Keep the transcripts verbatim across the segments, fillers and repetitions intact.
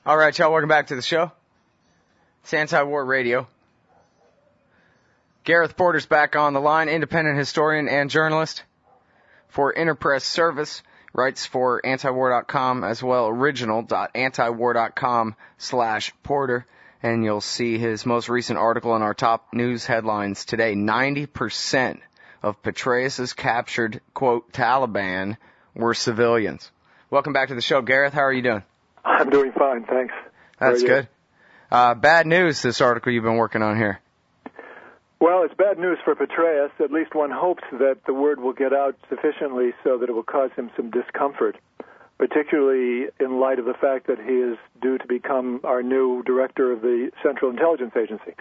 All right, y'all, welcome back to the show. It's Anti-War Radio. Gareth Porter's back on the line, independent historian and journalist for Interpress Service, writes for antiwar dot com as well, original.antiwar.com slash Porter, and you'll see his most recent article in our top news headlines today. ninety percent of Petraeus's captured, quote, Taliban were civilians. Welcome back to the show, Gareth. How are you doing? I'm doing fine, thanks. That's good. Uh, bad news, this article you've been working on here. Well, it's bad news for Petraeus. At least one hopes that the word will get out sufficiently so that it will cause him some discomfort, particularly in light of the fact that he is due to become our new director of the Central Intelligence Agency.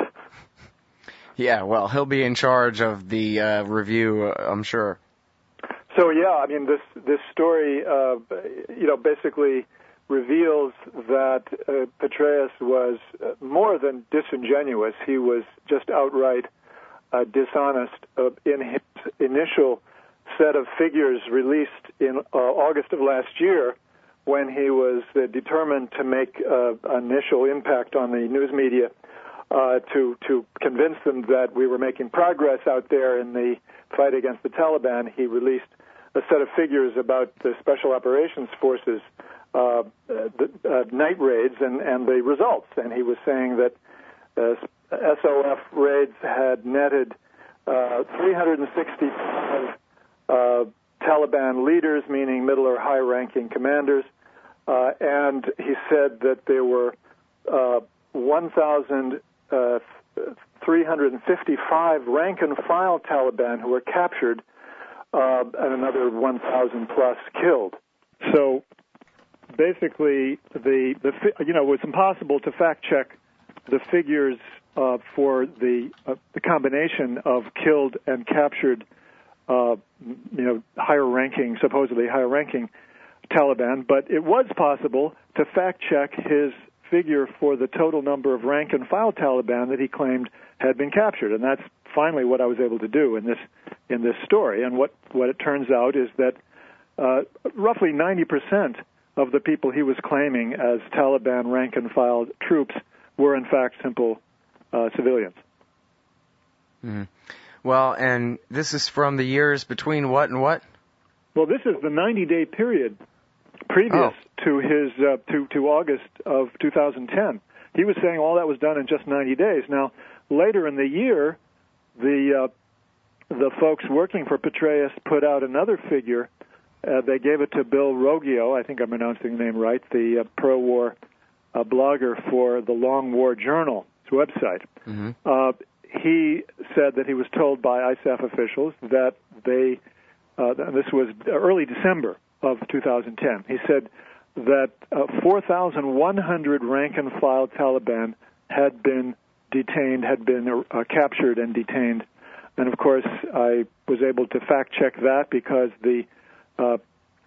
Yeah, well, he'll be in charge of the uh, review, uh, I'm sure. So, yeah, I mean, this, this story, uh, you know, basically reveals that uh, Petraeus was uh, more than disingenuous. He was just outright uh, dishonest uh, in his initial set of figures released in uh, August of last year, when he was uh, determined to make uh, initial impact on the news media uh, to to convince them that we were making progress out there in the fight against the Taliban. He released a set of figures about the Special Operations Forces uh, the, uh, night raids and, and the results. And he was saying that uh, S O F raids had netted uh, three hundred sixty-five uh, Taliban leaders, meaning middle or high-ranking commanders, uh, and he said that there were uh, one thousand three hundred fifty-five rank-and-file Taliban who were captured, uh, and another one thousand plus killed. So basically, the, the you know, it was impossible to fact-check the figures uh, for the uh, the combination of killed and captured, uh, you know, higher-ranking, supposedly higher-ranking Taliban, but it was possible to fact-check his figure for the total number of rank-and-file Taliban that he claimed had been captured, and that's finally what I was able to do in this in this story. And what, what it turns out is that uh, roughly ninety percent of the people he was claiming as Taliban rank-and-file troops were, in fact, simple uh, civilians. Mm-hmm. Well, and this is from the years between what and what? Well, this is the ninety-day period previous oh. to his uh, to to August of two thousand ten. He was saying all that was done in just ninety days. Now, later in the year, the uh, the folks working for Petraeus put out another figure. Uh, they gave it to Bill Roggio, I think I'm pronouncing the name right, the uh, pro-war uh, blogger for the Long War Journal, its website. Mm-hmm. Uh, he said that he was told by I S A F officials that they, uh, this was early December of two thousand ten, he said that uh, four thousand one hundred rank-and-file Taliban had been detained, had been uh, captured and detained. And, of course, I was able to fact-check that because the uh,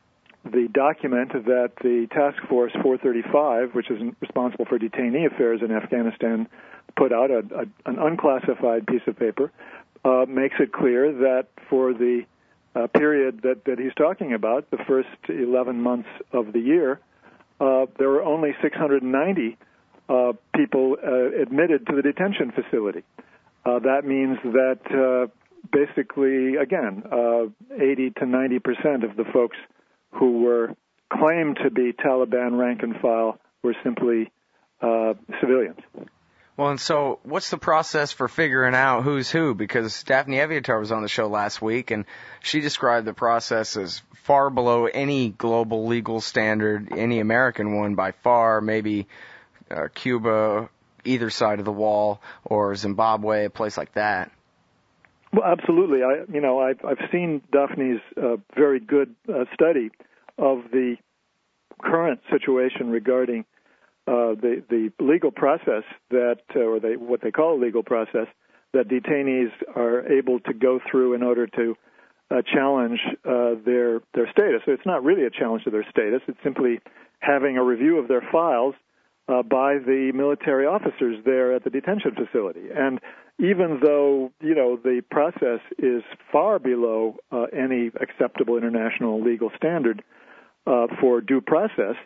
the document that the Task Force four thirty-five, which is responsible for detainee affairs in Afghanistan, put out, a, a, an unclassified piece of paper, uh, makes it clear that for the uh, period that, that he's talking about, the first eleven months of the year, uh, there were only six hundred ninety uh, people uh, admitted to the detention facility. Uh, that means that uh, basically, again, uh, eighty to ninety percent of the folks who were claimed to be Taliban rank and file were simply uh, civilians. Well, and so what's the process for figuring out who's who? Because Daphne Eviatar was on the show last week, and she described the process as far below any global legal standard, any American one by far, maybe uh, Cuba, either side of the wall, or Zimbabwe, a place like that. Well, absolutely. I, you know, I've, I've seen Daphne's uh, very good uh, study of the current situation regarding uh, the the legal process that, uh, or they, what they call a legal process, that detainees are able to go through in order to uh, challenge uh, their their status. So it's not really a challenge to their status. It's simply having a review of their files uh, by the military officers there at the detention facility. And even though, you know, the process is far below uh, any acceptable international legal standard uh, for due process,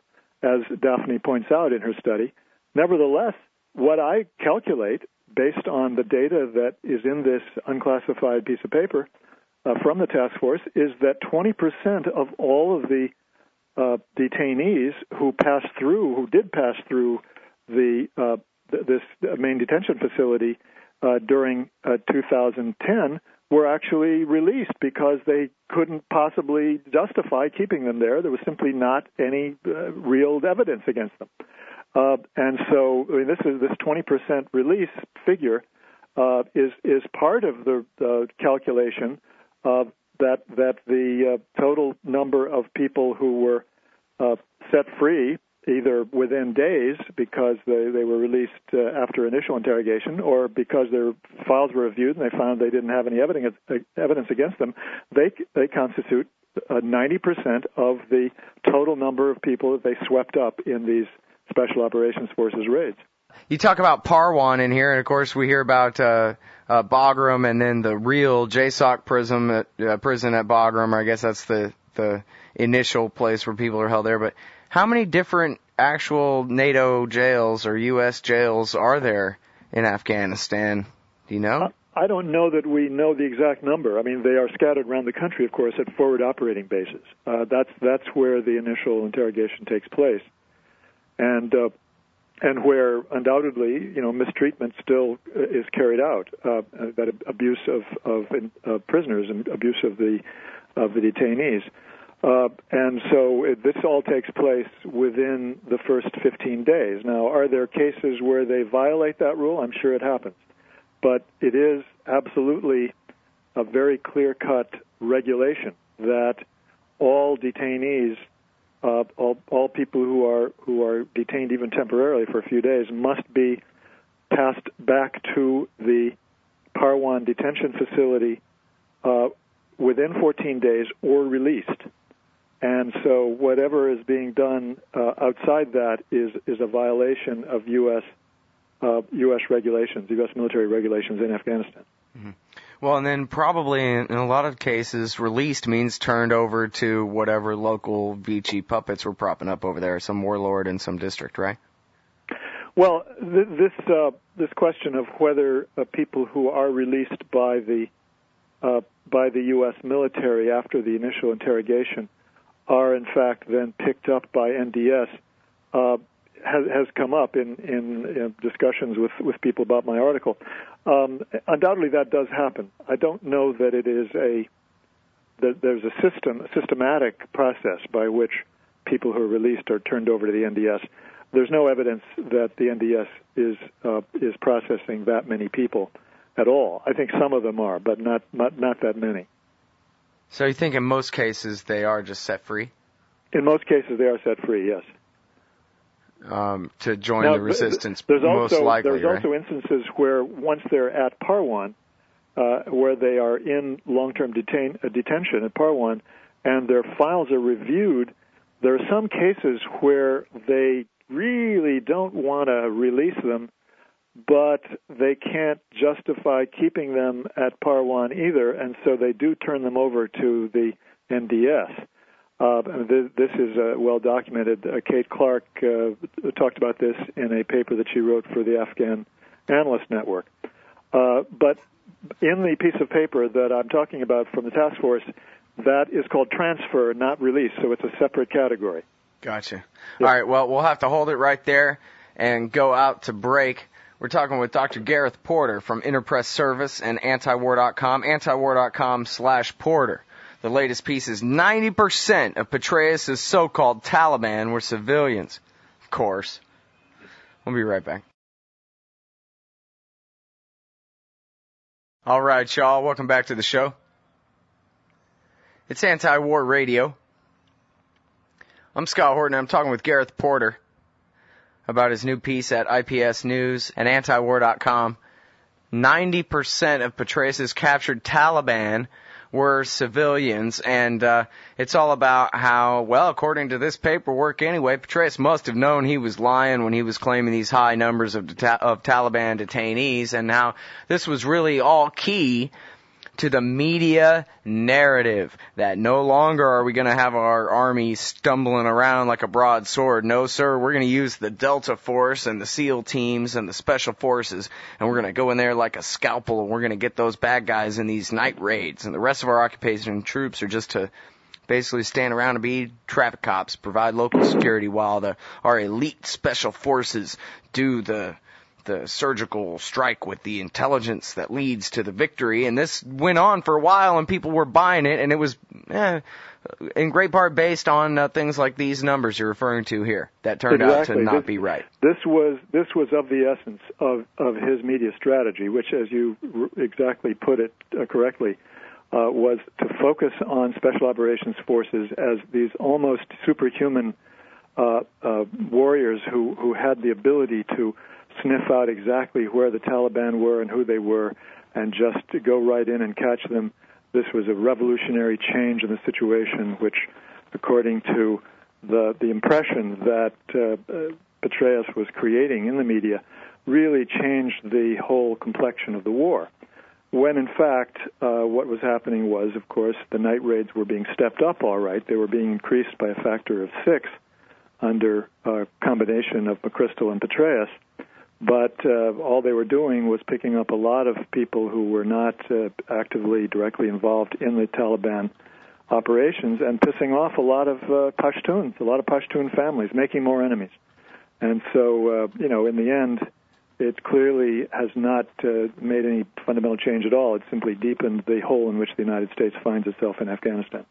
as Daphne points out in her study. Nevertheless, what I calculate, based on the data that is in this unclassified piece of paper uh, from the task force, is that twenty percent of all of the uh, detainees who passed through, who did pass through the uh, th- this main detention facility uh, during uh, two thousand ten were actually released because they couldn't possibly justify keeping them there. There was simply not any uh, real evidence against them. Uh, and so I mean, this is this twenty percent release figure uh, is is part of the uh, calculation uh, that that the uh, total number of people who were uh, set free either within days because they, they were released uh, after initial interrogation or because their files were reviewed and they found they didn't have any evidence evidence against them, they they constitute uh, ninety percent of the total number of people that they swept up in these Special Operations Forces raids. You talk about Parwan in here, and of course we hear about uh, uh, Bagram and then the real J SOC prison at, uh, prison at Bagram, or I guess that's the, the initial place where people are held there. But how many different actual NATO jails or U S jails are there in Afghanistan? Do you know? I don't know that we know the exact number. I mean, they are scattered around the country, of course, at forward operating bases. Uh, that's that's where the initial interrogation takes place. And uh, and where undoubtedly, you know, mistreatment still is carried out, uh, that abuse of of uh, prisoners and abuse of the of the detainees, uh, and so it, this all takes place within the first fifteen days. Now, are there cases where they violate that rule? I'm sure it happens, but it is absolutely a very clear-cut regulation that all detainees. Uh, all, all people who are who are detained even temporarily for a few days must be passed back to the Parwan detention facility uh, within fourteen days or released. And so whatever is being done uh, outside that is is a violation of U S uh, U S regulations, U S military regulations in Afghanistan. Mm-hmm. Well, and then probably in a lot of cases, released means turned over to whatever local Vichy puppets were propping up over there, some warlord in some district, right? Well, th- this uh, this question of whether uh, people who are released by the uh, by the U S military after the initial interrogation are in fact then picked up by N D S uh, has, has come up in, in, in discussions with, with people about my article. Um, undoubtedly, that does happen. I don't know that it is a that there's a system, a systematic process by which people who are released are turned over to the N D S. There's no evidence that the N D S is uh, is processing that many people at all. I think some of them are, but not not, not that many. So you think in most cases they are just set free? In most cases, they are set free. Yes. Um, to join now, the resistance, there's most also, likely, There's right? also instances where once they're at Parwan, uh, where they are in long-term detain, uh, detention at Parwan, and their files are reviewed, there are some cases where they really don't want to release them, but they can't justify keeping them at Parwan either, and so they do turn them over to the N D S. Uh, this is uh, well documented. Uh, Kate Clark uh, talked about this in a paper that she wrote for the Afghan Analyst Network. Uh, but in the piece of paper that I'm talking about from the task force, that is called transfer, not release, so it's a separate category. Gotcha. Yeah. All right, well, we'll have to hold it right there and go out to break. We're talking with Doctor Gareth Porter from Interpress Service and antiwar dot com, antiwar dot com slash Porter. The latest piece is ninety percent of Petraeus' so-called Taliban were civilians. Of course. We'll be right back. All right, y'all. Welcome back to the show. It's Anti-War Radio. I'm Scott Horton. I'm talking with Gareth Porter about his new piece at I P S News and antiwar dot com. ninety percent of Petraeus' captured Taliban were civilians, and uh, it's all about how, well, according to this paperwork anyway, Petraeus must have known he was lying when he was claiming these high numbers of, deta- of Taliban detainees, and how this was really all key to the media narrative that no longer are we going to have our army stumbling around like a broadsword. No, sir, we're going to use the Delta Force and the SEAL teams and the Special Forces, and we're going to go in there like a scalpel, and we're going to get those bad guys in these night raids. And the rest of our occupation troops are just to basically stand around and be traffic cops, provide local security while the our elite Special Forces do the the surgical strike with the intelligence that leads to the victory. And this went on for a while, and people were buying it, and it was eh, in great part based on uh, things like these numbers you're referring to here that turned exactly. out to not this, be right. This was this was of the essence of, of his media strategy, which, as you r- exactly put it uh, correctly, uh, was to focus on Special Operations Forces as these almost superhuman uh, uh, warriors who, who had the ability to sniff out exactly where the Taliban were and who they were, and just to go right in and catch them. This was a revolutionary change in the situation, which, according to the the impression that uh, Petraeus was creating in the media, really changed the whole complexion of the war. When, in fact, uh, what was happening was, of course, the night raids were being stepped up all right. They were being increased by a factor of six under a combination of McChrystal and Petraeus. But uh, all they were doing was picking up a lot of people who were not uh, actively, directly involved in the Taliban operations and pissing off a lot of uh, Pashtuns, a lot of Pashtun families, making more enemies. And so, uh, you know, in the end, it clearly has not uh, made any fundamental change at all. It simply deepened the hole in which the United States finds itself in Afghanistan.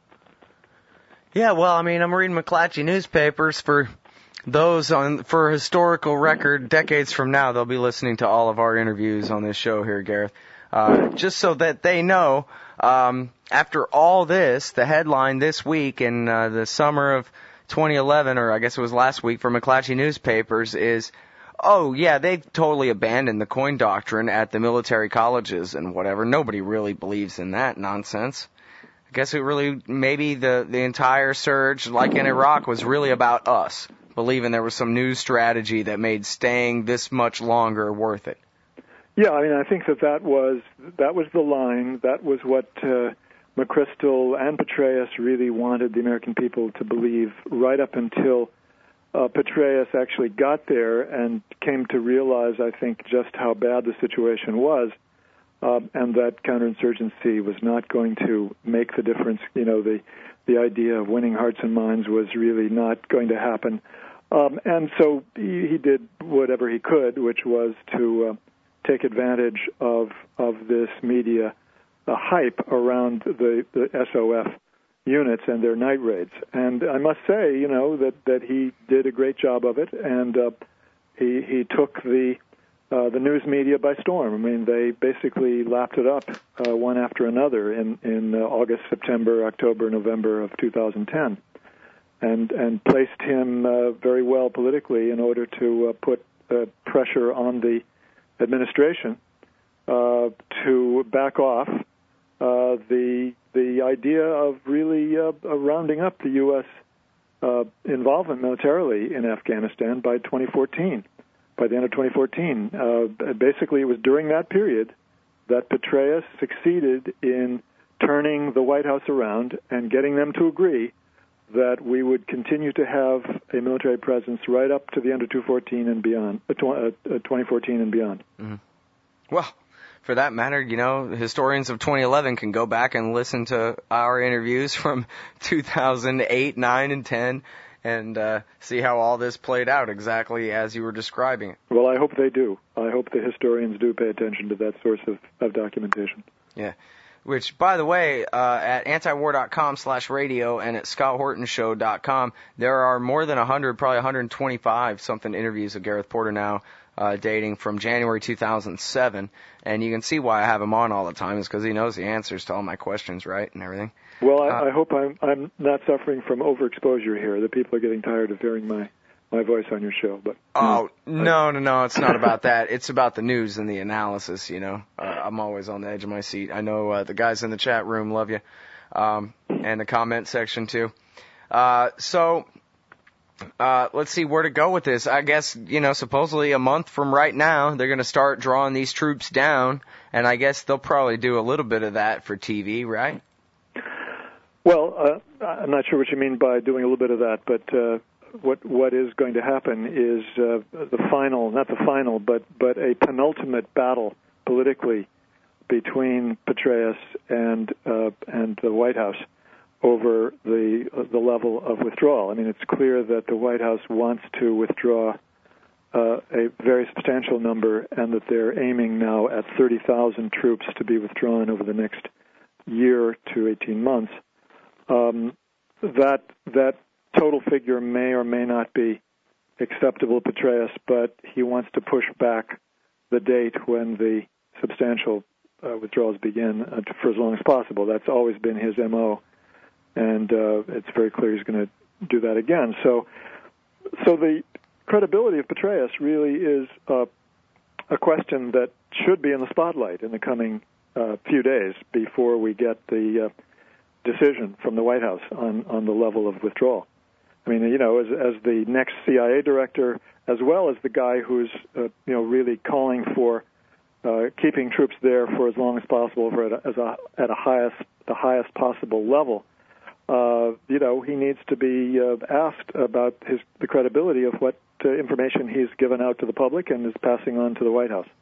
Yeah, well, I mean, I'm reading McClatchy newspapers for those on for historical record. Decades from now, they'll be listening to all of our interviews on this show here, Gareth. Uh, just so that they know, um, after all this, the headline this week in uh, the summer of twenty eleven, or I guess it was last week for McClatchy newspapers, is, oh, yeah, they've totally abandoned the coin doctrine at the military colleges and whatever. Nobody really believes in that nonsense. I guess it really, maybe the, the entire surge, like in Iraq, was really about us, believing there was some new strategy that made staying this much longer worth it. Yeah, I mean, I think that that was, that was the line. That was what uh, McChrystal and Petraeus really wanted the American people to believe right up until uh, Petraeus actually got there and came to realize, I think, just how bad the situation was. Uh, and that counterinsurgency was not going to make the difference. You know, the the idea of winning hearts and minds was really not going to happen. Um, and so he, he did whatever he could, which was to uh, take advantage of of this media uh, hype around the, the S O F units and their night raids. And I must say, you know, that, that he did a great job of it, and uh, he he took the Uh, the news media by storm. I mean, they basically lapped it up uh, one after another in, in uh, August, September, October, November of two thousand ten, and and placed him uh, very well politically in order to uh, put uh, pressure on the administration uh, to back off uh, the the idea of really uh, rounding up the U S uh, involvement militarily in Afghanistan by twenty fourteen. By the end of twenty fourteen. Uh, basically, it was during that period that Petraeus succeeded in turning the White House around and getting them to agree that we would continue to have a military presence right up to the end of two fourteen and beyond, uh, twenty fourteen and beyond. Mm-hmm. Well, for that matter, you know, historians of twenty eleven can go back and listen to our interviews from two thousand eight, nine, and ten. And uh, see how all this played out exactly as you were describing it. Well, I hope they do. I hope the historians do pay attention to that source of, of documentation. Yeah. Which, by the way, uh, at antiwar.com slash radio and at scotthortonshow dot com, there are more than one hundred, probably one hundred twenty-five something interviews of Gareth Porter now, uh, dating from January two thousand seven. And you can see why I have him on all the time is because he knows the answers to all my questions, right, and everything. Well, I, uh, I hope I'm I'm not suffering from overexposure here. The people are getting tired of hearing my, my voice on your show. But oh no, no, no! It's not about that. It's about the news and the analysis. You know, uh, I'm always on the edge of my seat. I know uh, the guys in the chat room love you, um, and the comment section too. Uh, so Uh, let's see where to go with this. I guess, you know, supposedly a month from right now, they're going to start drawing these troops down, and I guess they'll probably do a little bit of that for T V, right? Well, uh, I'm not sure what you mean by doing a little bit of that, but uh, what what is going to happen is uh, the final, not the final, but, but a penultimate battle politically between Petraeus and uh, and the White House over the the level of withdrawal. I mean, it's clear that the White House wants to withdraw uh, a very substantial number, and that they're aiming now at thirty thousand troops to be withdrawn over the next year to eighteen months. Um, that that total figure may or may not be acceptable to Petraeus, but he wants to push back the date when the substantial uh, withdrawals begin uh, to, for as long as possible. That's always been his M O, and uh, it's very clear he's going to do that again. So, so the credibility of Petraeus really is uh, a question that should be in the spotlight in the coming uh, few days before we get the uh, decision from the White House on, on the level of withdrawal. I mean, you know, as, as the next C I A director, as well as the guy who's, uh, you know, really calling for uh, keeping troops there for as long as possible, for at a, as a, at a highest, the highest possible level, uh, you know, he needs to be uh, asked about his the credibility of what uh, information he's given out to the public and is passing on to the White House.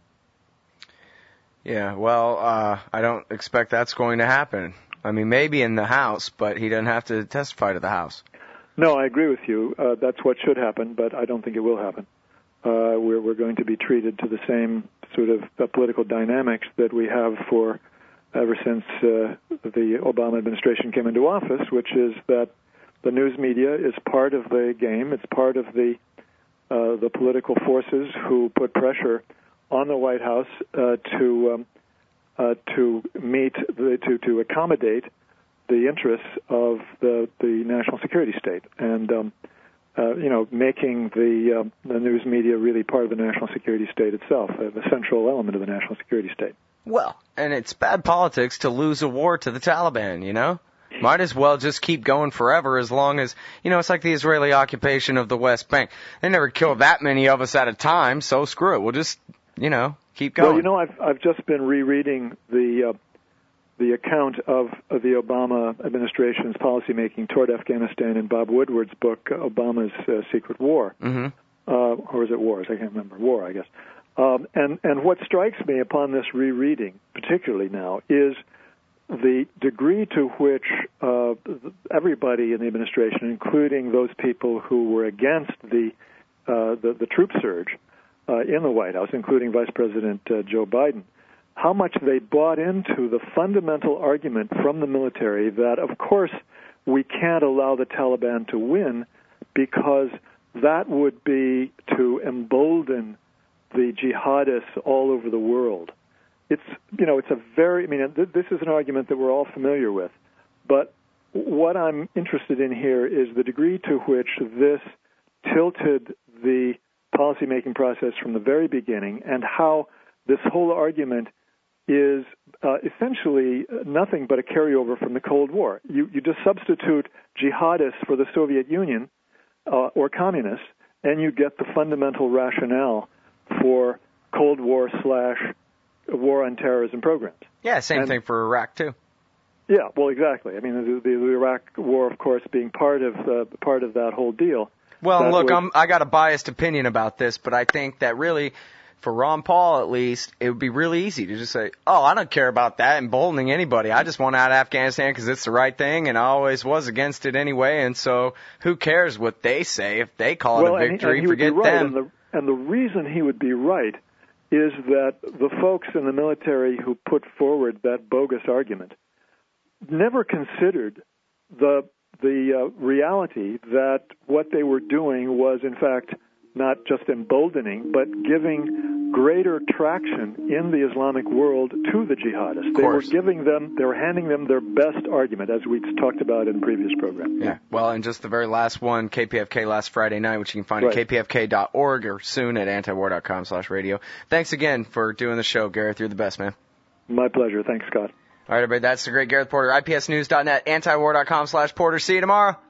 Yeah, well, uh, I don't expect that's going to happen. I mean, maybe in the House, but he doesn't have to testify to the House. No, I agree with you. Uh, that's what should happen, but I don't think it will happen. Uh, we're, we're going to be treated to the same sort of uh, political dynamics that we have for ever since uh, the Obama administration came into office, which is that the news media is part of the game. It's part of the uh, the political forces who put pressure on the White House uh, to um, uh, to meet the, to to accommodate the interests of the the national security state, and um, uh, you know, making the uh, the news media really part of the national security state itself, a central element of the national security state. Well, and it's bad politics to lose a war to the Taliban, you know? Might as well just keep going forever as long as, you know, it's like the Israeli occupation of the West Bank. They never killed that many of us at a time, so screw it. We'll just, you know, keep going. Well, you know, I've I've just been rereading the uh, the account of, of the Obama administration's policymaking toward Afghanistan in Bob Woodward's book, Obama's uh, Secret War. Mm-hmm. Uh, or is it Wars? I can't remember. War, I guess. Um, and, and what strikes me upon this rereading, particularly now, is the degree to which uh, everybody in the administration, including those people who were against the uh, the, the troop surge uh, in the White House, including Vice President uh, Joe Biden, how much they bought into the fundamental argument from the military that, of course, we can't allow the Taliban to win because that would be to embolden the jihadists all over the world. It's, you know, it's a very, I mean, this is an argument that we're all familiar with, but what I'm interested in here is the degree to which this tilted the policymaking process from the very beginning, and how this whole argument is uh, essentially nothing but a carryover from the Cold War. You, you just substitute jihadists for the Soviet Union uh, or communists, and you get the fundamental rationale for Cold War slash war on terrorism programs. Yeah, same and, thing for Iraq, too. Yeah, well, exactly. I mean, the, the, the Iraq War, of course, being part of uh, part of that whole deal. Well, look, was, I'm, I got a biased opinion about this, but I think that really, for Ron Paul at least, it would be really easy to just say, oh, I don't care about that emboldening anybody. I just want out of Afghanistan because it's the right thing, and I always was against it anyway, and so who cares what they say? If they call well, it a victory, and he, and he forget would be right, them. And the, and the reason he would be right is that the folks in the military who put forward that bogus argument never considered the the uh, reality that what they were doing was, in fact, not just emboldening, but giving greater traction in the Islamic world to the jihadists. They were giving them, they were handing them their best argument, as we talked about in previous programs. Yeah. Well, and just the very last one, K P F K last Friday night, which you can find right. at k p f k dot org or soon at antiwar dot com slash radio. Thanks again for doing the show, Gareth. You're the best, man. My pleasure. Thanks, Scott. All right, everybody. That's the great Gareth Porter. I P S news dot net, antiwar dot com slash Porter. See you tomorrow.